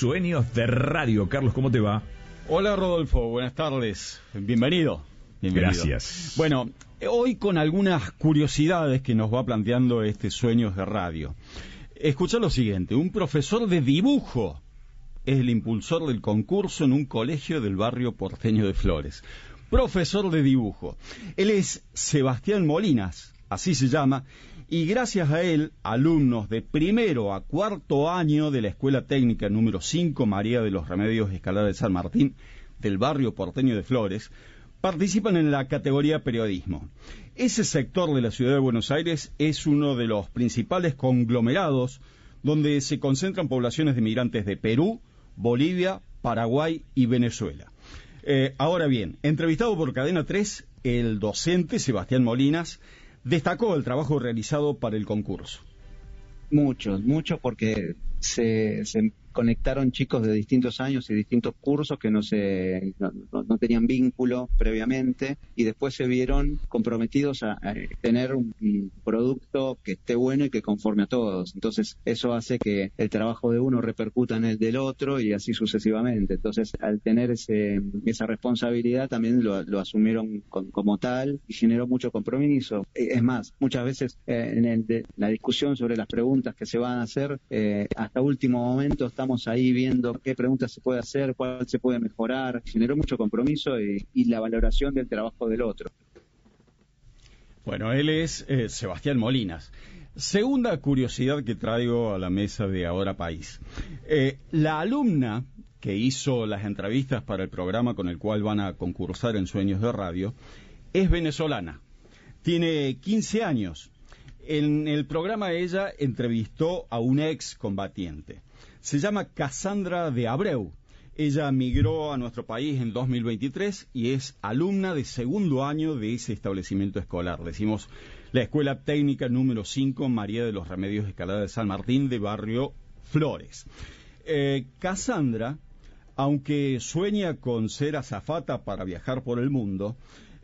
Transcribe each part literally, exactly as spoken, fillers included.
Sueños de Radio. Carlos, ¿cómo te va? Hola Rodolfo, buenas tardes. Bienvenido. Bienvenido. Gracias. Bueno, hoy con algunas curiosidades que nos va planteando este Sueños de Radio. Escucha lo siguiente: un profesor de dibujo es el impulsor del concurso en un colegio del barrio porteño de Flores. Profesor de dibujo. Él es Sebastián Molinas, así se llama, y gracias a él, alumnos de primero a cuarto año de la Escuela Técnica número cinco María de los Remedios Escalada de San Martín, del barrio porteño de Flores, participan en la categoría periodismo. Ese sector de la ciudad de Buenos Aires es uno de los principales conglomerados donde se concentran poblaciones de migrantes de Perú, Bolivia, Paraguay y Venezuela. Eh, ahora bien, entrevistado por Cadena tres, el docente Sebastián Molinas destacó el trabajo realizado para el concurso. Muchos, muchos porque se, se conectaron chicos de distintos años y distintos cursos que no se no, no tenían vínculo previamente y después se vieron comprometidos a, a tener un, un producto que esté bueno y que conforme a todos. Entonces eso hace que el trabajo de uno repercuta en el del otro y así sucesivamente. Entonces al tener ese, esa responsabilidad también lo, lo asumieron con, como tal y generó mucho compromiso. Es más, muchas veces eh, en el de, la discusión sobre las preguntas que se van a hacer, eh, hasta último momento está Estamos ahí viendo qué preguntas se puede hacer, cuál se puede mejorar. Generó mucho compromiso y, y la valoración del trabajo del otro. Bueno, él es eh, Sebastián Molinas. Segunda curiosidad que traigo a la mesa de Ahora País. Eh, la alumna que hizo las entrevistas para el programa con el cual van a concursar en Sueños de Radio es venezolana. Tiene quince años. En el programa ella entrevistó a un ex combatiente. Se llama Cassandra de Abreu. Ella migró a nuestro país en dos mil veintitrés y es alumna de segundo año de ese establecimiento escolar. Decimos la Escuela Técnica número cinco María de los Remedios Escalada de San Martín de barrio Flores. Eh, Cassandra, aunque sueña con ser azafata para viajar por el mundo,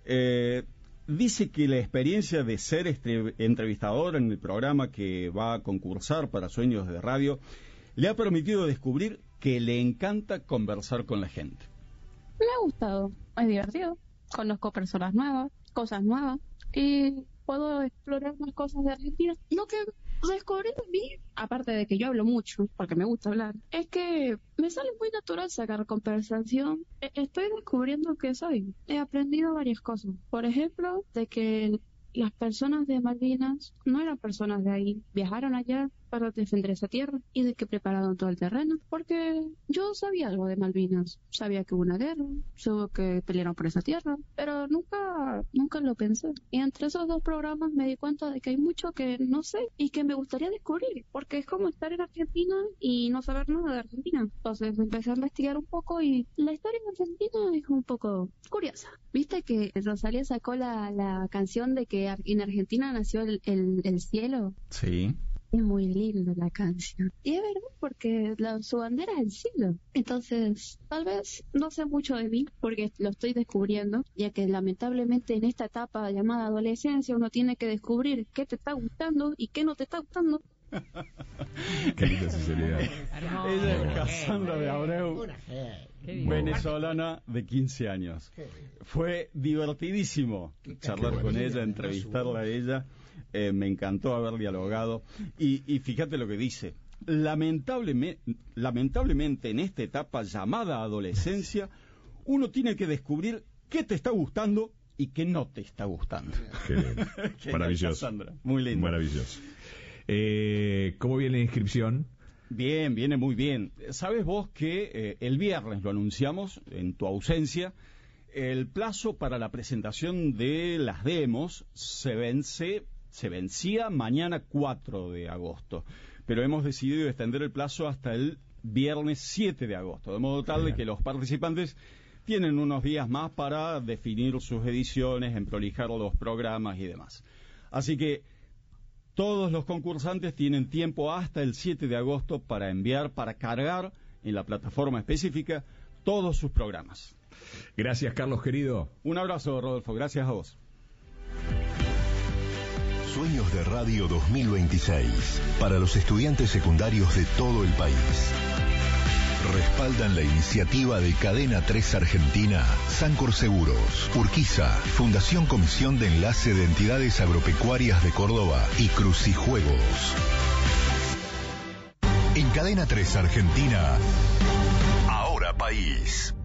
eh, dice que la experiencia de ser este entrevistadora en el programa que va a concursar para Sueños de Radio le ha permitido descubrir que le encanta conversar con la gente. Me ha gustado, es divertido, conozco personas nuevas, cosas nuevas y puedo explorar más cosas de Argentina. Lo que descubrí de mí, aparte de que yo hablo mucho, porque me gusta hablar, es que me sale muy natural sacar conversación. Estoy descubriendo que soy. He aprendido varias cosas. Por ejemplo, de que las personas de Malvinas no eran personas de ahí, viajaron allá para defender esa tierra y de que prepararon todo el terreno, porque yo sabía algo de Malvinas, sabía que hubo una guerra, sabía que pelearon por esa tierra, pero nunca nunca lo pensé. Y entre esos dos programas me di cuenta de que hay mucho que no sé y que me gustaría descubrir, porque es como estar en Argentina y no saber nada de Argentina. Entonces empecé a investigar un poco y la historia de Argentina es un poco curiosa. ¿Viste que Rosalía sacó la, la canción de que en Argentina nació el, el, el cielo? Sí. Es muy linda la canción. Y es verdad, porque la, su bandera es el cielo. Entonces, tal vez no sé mucho de mí, porque lo estoy descubriendo, ya que lamentablemente en esta etapa llamada adolescencia uno tiene que descubrir qué te está gustando y qué no te está gustando. Qué linda sinceridad. Ella es Cassandra de Abreu, venezolana de quince años. Fue divertidísimo charlar con ella, entrevistarla a ella. Eh, me encantó haber dialogado. Y, y fíjate lo que dice. Lamentablemente, lamentablemente en esta etapa llamada adolescencia, uno tiene que descubrir qué te está gustando y qué no te está gustando. Qué lindo. Maravilloso. Cassandra. Muy lindo. Maravilloso. Eh, ¿Cómo viene la inscripción? Bien, viene muy bien. ¿Sabes vos que eh, el viernes lo anunciamos en tu ausencia? El plazo para la presentación de las demos se vence, se vencía mañana cuatro de agosto, pero hemos decidido extender el plazo hasta el viernes siete de agosto, de modo tal de que los participantes tienen unos días más para definir sus ediciones, emprolijar los programas y demás. Así que todos los concursantes tienen tiempo hasta el siete de agosto para enviar, para cargar en la plataforma específica todos sus programas. Gracias, Carlos, querido. Un abrazo, Rodolfo. Gracias a vos. Sueños de Radio dos mil veintiséis, para los estudiantes secundarios de todo el país. Respaldan la iniciativa de Cadena tres Argentina, Sancor Seguros, Urquiza, Fundación Comisión de Enlace de Entidades Agropecuarias de Córdoba y Crucijuegos. En Cadena tres Argentina, Ahora País.